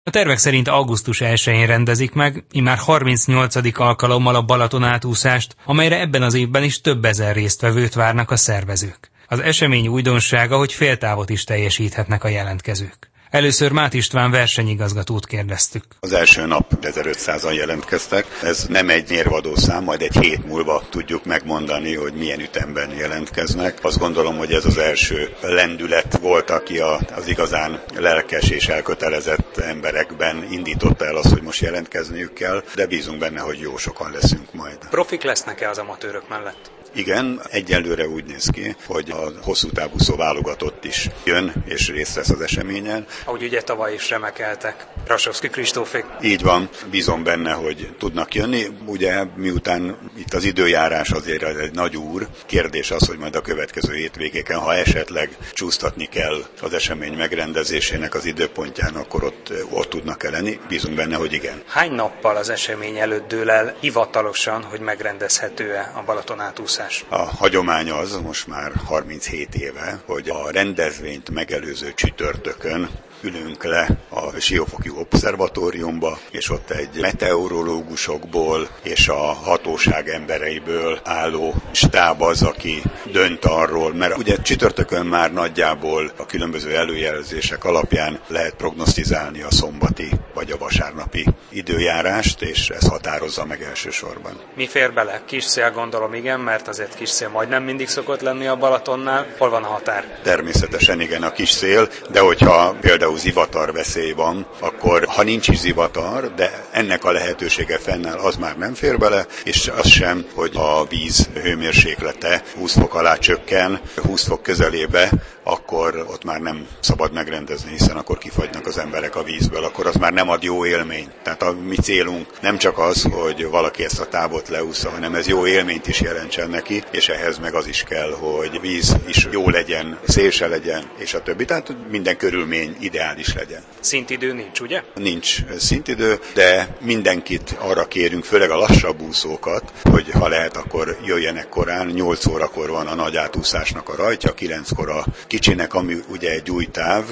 A tervek szerint augusztus 1-én rendezik meg, immár 38. alkalommal a Balaton átúszást, amelyre ebben az évben is több ezer résztvevőt várnak a szervezők. Az esemény újdonsága, hogy féltávot is teljesíthetnek a jelentkezők. Először Mát István versenyigazgatót kérdeztük. Az első nap 1500-an jelentkeztek. Ez nem egy mérvadó szám, majd egy hét múlva tudjuk megmondani, hogy milyen ütemben jelentkeznek. Azt gondolom, hogy ez az első lendület volt, aki az igazán lelkes és elkötelezett emberekben indította el azt, hogy most jelentkezniük kell, de bízunk benne, hogy jó sokan leszünk majd. Profik lesznek-e az amatőrök mellett? Igen, egyelőre úgy néz ki, hogy a hosszú távúszó válogatott is jön és részt vesz az eseményen. Ahogy ugye tavaly is remekeltek, Rasovszky Kristófék. Így van, bízom benne, hogy tudnak jönni. Ugye miután itt az időjárás azért egy nagy úr, kérdés az, hogy majd a következő hétvégéken, ha esetleg csúsztatni kell az esemény megrendezésének az időpontján, akkor ott tudnak lenni. Bízunk benne, hogy igen. Hány nappal az esemény előtt dől el hivatalosan, hogy megrendezhető-e a Balaton átúszás? A hagyomány az most már 37 éve, hogy a rendezvényt megelőző csütörtökön ülünk le a Siófoki Obszervatóriumba, és ott egy meteorológusokból és a hatóság embereiből álló stáb az, aki dönt arról, mert ugye csütörtökön már nagyjából a különböző előjelzések alapján lehet prognosztizálni a szombati vagy a vasárnapi időjárást, és ez határozza meg elsősorban. Mi fér bele? Kis szél, gondolom, igen, mert azért kis szél majdnem mindig szokott lenni a Balatonnál. Hol van a határ? Természetesen igen, a kis szél, de hogyha például zivatar veszély van, akkor ha nincs is zivatar, de ennek a lehetősége fennáll, az már nem fér bele, és az sem, hogy a víz hőmérséklete 20 fok alá csökken, 20 fok közelébe, akkor ott már nem szabad megrendezni, hiszen akkor kifagynak az emberek a vízből, akkor az már nem ad jó élményt. Tehát a mi célunk nem csak az, hogy valaki ezt a távot leúszza, hanem ez jó élményt is jelentsen neki, és ehhez meg az is kell, hogy víz is jó legyen, szél se legyen, és a többi. Tehát minden körülmény ideális legyen. Szintidő nincs, ugye? Nincs szintidő, de mindenkit arra kérünk, főleg a lassabb úszókat, hogy ha lehet, akkor jöjjenek korán. 8 órakor van a nagy átúszásnak a rajtja, 9-kor a kicsinek, ami ugye egy új táv,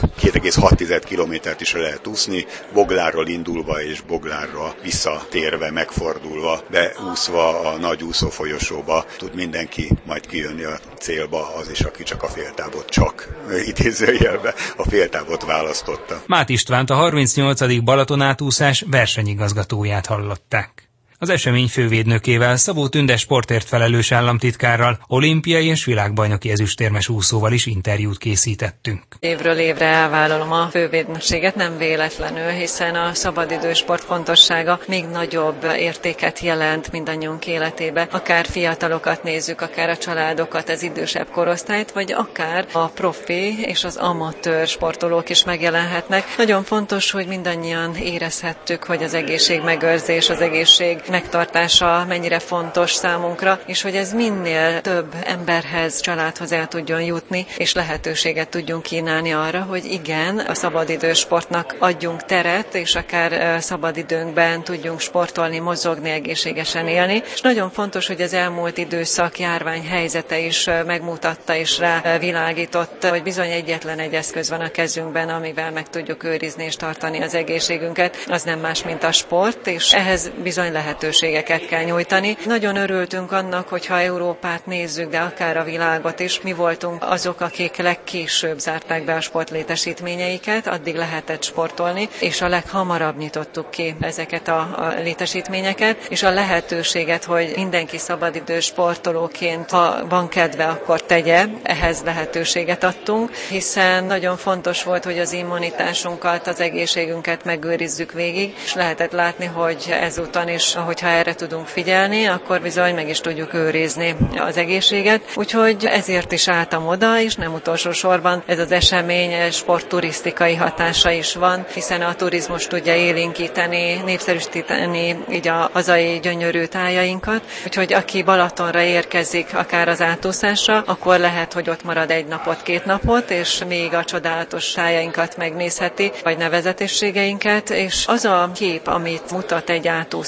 2,6 kilométert is lehet úszni, Boglárról indulva és Boglárra visszatérve, megfordulva, beúszva a nagy úszófolyosóba tud mindenki majd kijönni a célba, az is, aki csak a féltávot, idézőjelbe a féltávot választotta. Mát Istvánt, a 38. Balaton átúszás versenyigazgatóját hallották. Az esemény fővédnökével, Szabó Tünde sportért felelős államtitkárral, olimpiai és világbajnoki ezüstérmes úszóval is interjút készítettünk. Évről évre elvállalom a fővédnökséget, nem véletlenül, hiszen a szabadidősport fontossága még nagyobb értéket jelent mindannyiunk életébe. Akár fiatalokat nézzük, akár a családokat, az idősebb korosztályt, vagy akár a profi és az amatőr sportolók is megjelenhetnek. Nagyon fontos, hogy mindannyian érezhettük, hogy az egészségmegőrzés, az egészség megtartása mennyire fontos számunkra, és hogy ez minél több emberhez, családhoz el tudjon jutni, és lehetőséget tudjunk kínálni arra, hogy igen, a szabadidősportnak adjunk teret, és akár szabadidőnkben tudjunk sportolni, mozogni, egészségesen élni. És nagyon fontos, hogy az elmúlt időszak járvány helyzete is megmutatta és rávilágított, hogy bizony egyetlen egy eszköz van a kezünkben, amivel meg tudjuk őrizni és tartani az egészségünket. Az nem más, mint a sport, és ehhez bizony lehetőségeket kell nyújtani. Nagyon örültünk annak, hogyha Európát nézzük, de akár a világot is. Mi voltunk azok, akik legkésőbb zárták be a sportlétesítményeiket, addig lehetett sportolni, és a leghamarabb nyitottuk ki ezeket a létesítményeket, és a lehetőséget, hogy mindenki szabadidős sportolóként, ha van kedve, akkor tegye, ehhez lehetőséget adtunk, hiszen nagyon fontos volt, hogy az immunitásunkat, az egészségünket megőrizzük végig, és lehetett látni, hogy ezúton is, hogyha erre tudunk figyelni, akkor bizony meg is tudjuk őrizni az egészséget. Úgyhogy ezért is álltam oda, és nem utolsó sorban ez az esemény sportturisztikai hatása is van, hiszen a turizmus tudja élénkíteni, népszerűsíteni így a hazai gyönyörű tájainkat. Úgyhogy aki Balatonra érkezik, akár az átúszásra, akkor lehet, hogy ott marad 1 napot, 2 napot, és még a csodálatos tájainkat megnézheti, vagy nevezetességeinket, és az a kép, amit mutat egy átúszás a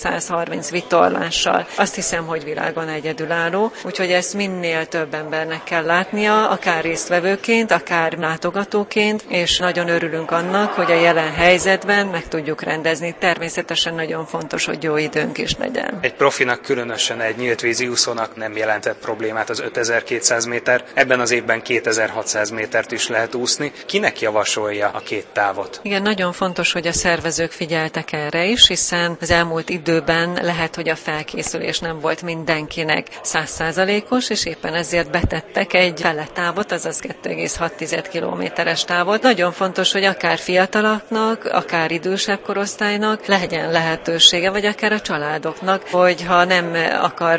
130 vitorlással. Azt hiszem, hogy világon egyedülálló, úgyhogy ezt minél több embernek kell látnia, akár résztvevőként, akár látogatóként, és nagyon örülünk annak, hogy a jelen helyzetben meg tudjuk rendezni. Természetesen nagyon fontos, hogy jó időnk is legyen. Egy profinak, különösen egy nyíltvízi úszónak nem jelentett problémát az 5200 méter, ebben az évben 2600 métert is lehet úszni. Kinek javasolja a két távot? Igen, nagyon fontos, hogy a szervezők figyeltek erre is, hiszen az elmúlt időben lehet, hogy a felkészülés nem volt mindenkinek 100%-os, és éppen ezért betettek egy fele távot, azaz 2,6 kilométeres távot. Nagyon fontos, hogy akár fiataloknak, akár idősebb korosztálynak legyen lehetősége, vagy akár a családoknak, hogy ha nem akar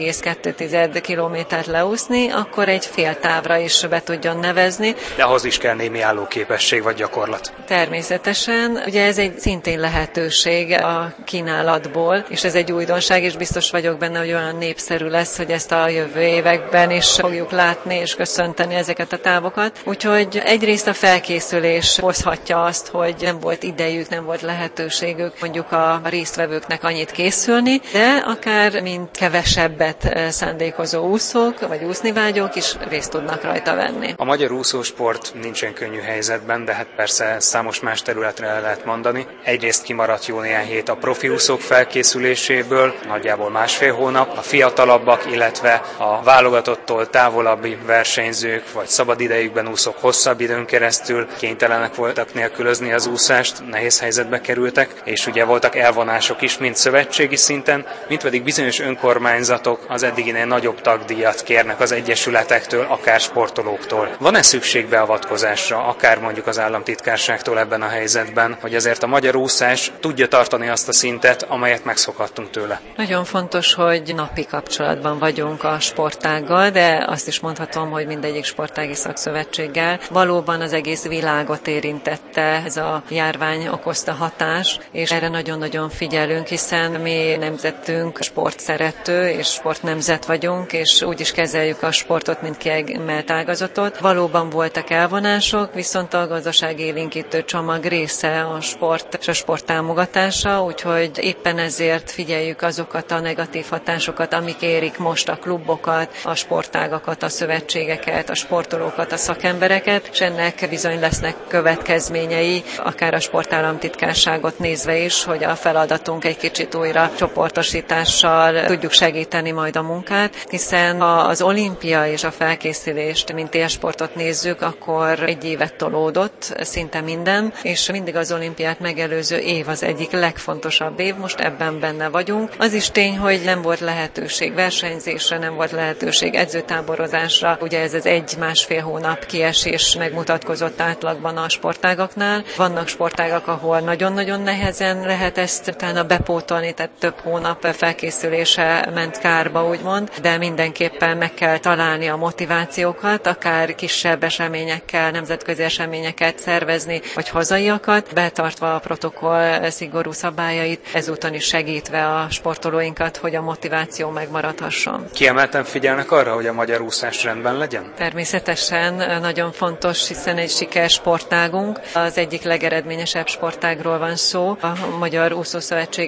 5,2 kilométert leúszni, akkor egy fél távra is be tudjon nevezni. De ahhoz is kell némi állóképesség vagy gyakorlat. Természetesen, ugye ez egy szintén lehetőség a kínálatból, és ez egy újdonság, és biztos vagyok benne, hogy olyan népszerű lesz, hogy ezt a jövő években is fogjuk látni és köszönteni ezeket a távokat. Úgyhogy egyrészt a felkészülés hozhatja azt, hogy nem volt idejük, nem volt lehetőségük mondjuk a résztvevőknek annyit készülni, de akár mint kevesebbet szándékozó úszók, vagy úsznivágyók is részt tudnak rajta venni. A magyar úszósport nincsen könnyű helyzetben, de hát persze számos más területre el lehet mondani. Egyrészt kimaradt jó néhány hét a profi úszók felkészüléséből, nagyjából másfél hónap, a fiatalabbak, illetve a válogatottól távolabbi versenyzők, vagy szabadidejükben úszók hosszabb időn keresztül kénytelenek voltak nélkülözni az úszást, nehéz helyzetbe kerültek, és ugye voltak elvonások is, mind szövetségi szinten, mint pedig bizonyos önkormányzatok az eddiginél nagyobb tagdíjat kérnek az egyesületektől, akár sportolóktól. Van-e szükség beavatkozásra, akár mondjuk az államtitkárságtól ebben a helyzetben, hogy azért a magyar úszás tudja tartani azt a szintet, amelyet megszokhattunk tőle? Nagyon fontos, hogy napi kapcsolatban vagyunk a sportággal, de azt is mondhatom, hogy mindegyik sportági szakszövetséggel. Valóban az egész világot érintette ez a járvány okozta hatás, és erre nagyon-nagyon figyelünk, hiszen mi nemzetünk sportszerető és sportnemzet vagyunk, és úgy is kezeljük a sportot, mint kiemelt ágazatot. Valóban voltak elvonások, viszont a gazdaságélénkítő csomag része a sport és a sport támogatása, úgyhogy éppen ezért figyeljük azokat a negatív hatásokat, amik érik most a klubokat, a sportágakat, a szövetségeket, a sportolókat, a szakembereket, és ennek bizony lesznek következményei, akár a sportállamtitkárságot nézve is, hogy a feladatunk egy kicsit újra csoportosítással tudjuk segíteni majd a munkát, hiszen ha az olimpia és a felkészülést, mint élsportot nézzük, akkor egy évet tolódott szinte minden, és mindig az olimpiát megelőző év az egyik legfontosabb év, most ebben benne vagyunk. Az is tény, hogy nem volt lehetőség versenyzésre, nem volt lehetőség edzőtáborozásra, ugye ez az 1-1,5 hónap kiesés megmutatkozott átlagban a sportágaknál. Vannak sportágak, ahol nagyon-nagyon nehezen lehet ezt utána bepótolni, tehát több hónap felkészülése ment kárba, úgymond, de mindenképpen meg kell találni a motivációkat, akár kisebb eseményekkel, nemzetközi eseményeket szervezni, vagy hazaiakat, betartva a protokoll szigorú szabályait, ezúton is segítve a sportolóinkat, hogy a motiváció megmaradhasson. Kiemelten figyelnek arra, hogy a magyar úszás rendben legyen? Természetesen nagyon fontos, hiszen egy sikeres sportágunk, az egyik legeredményesebb sportágról van szó. A Magyar Úszószövetség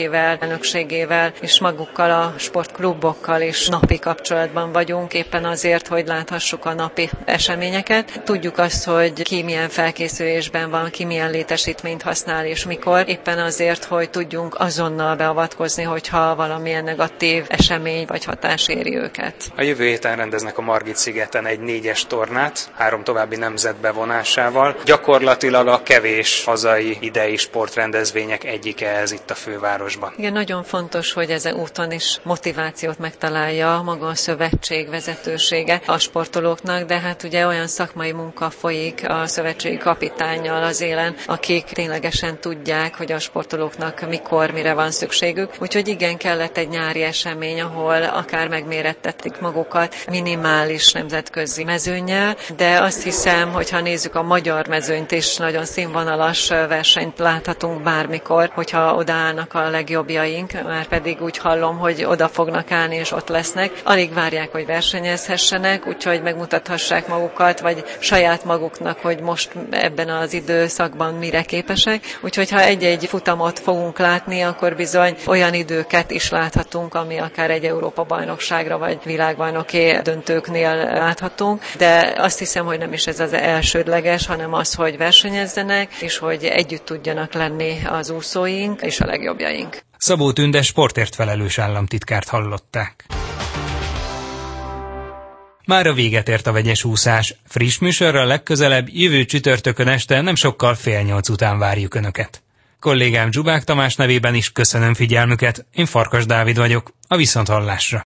elnökségével és magukkal a sportklubokkal is napi kapcsolatban vagyunk, éppen azért, hogy láthassuk a napi eseményeket. Tudjuk azt, hogy ki milyen felkészülésben van, ki milyen létesítményt használ és mikor, éppen azért, hogy tudjunk azonnal beavatkozni, hogyha valamilyen negatív esemény vagy hatás éri őket. A jövő héten rendeznek a Margit-szigeten egy 4-es tornát, 3 további nemzet bevonásával. Gyakorlatilag a kevés hazai idei sportrendezvények egyike ez itt a fővárosban. Igen, nagyon fontos, hogy ezen úton is motivációt megtalálja maga a szövetség vezetősége a sportolóknak, de hát ugye olyan szakmai munka folyik a szövetségi kapitánnyal az élen, akik ténylegesen tudják, hogy a sportolóknak mikor, mire van szükségük. Úgyhogy igen, kellett egy nyári esemény, ahol akár megmérettették magukat minimális nemzetközi mezőnnyel, de azt hiszem, hogy ha nézzük a magyar mezőnyt is, nagyon színvonalas versenyt láthatunk bármikor, hogyha odaállnak a legjobbjaink, már pedig úgy hallom, hogy oda fognak állni és ott lesznek. Alig várják, hogy versenyezhessenek, úgyhogy megmutathassák magukat, vagy saját maguknak, hogy most ebben az időszakban mire képesek. Úgyhogy ha egy-egy futamot fogunk látni, akkor bizony olyan időket is láthatunk, ami akár egy Európa-bajnokságra vagy világbajnoki döntőknél láthatunk, de azt hiszem, hogy nem is ez az elsődleges, hanem az, hogy versenyezzenek, és hogy együtt tudjanak lenni az úszóink és a legjobbjaink. Szabó Tünde sportért felelős államtitkárt hallották. Mára véget ért a vegyes úszás. Friss műsorral legközelebb jövő csütörtökön este nem sokkal 7:30 után várjuk Önöket. Kollégám Zsubák Tamás nevében is köszönöm figyelmüket, én Farkas Dávid vagyok, a viszonthallásra.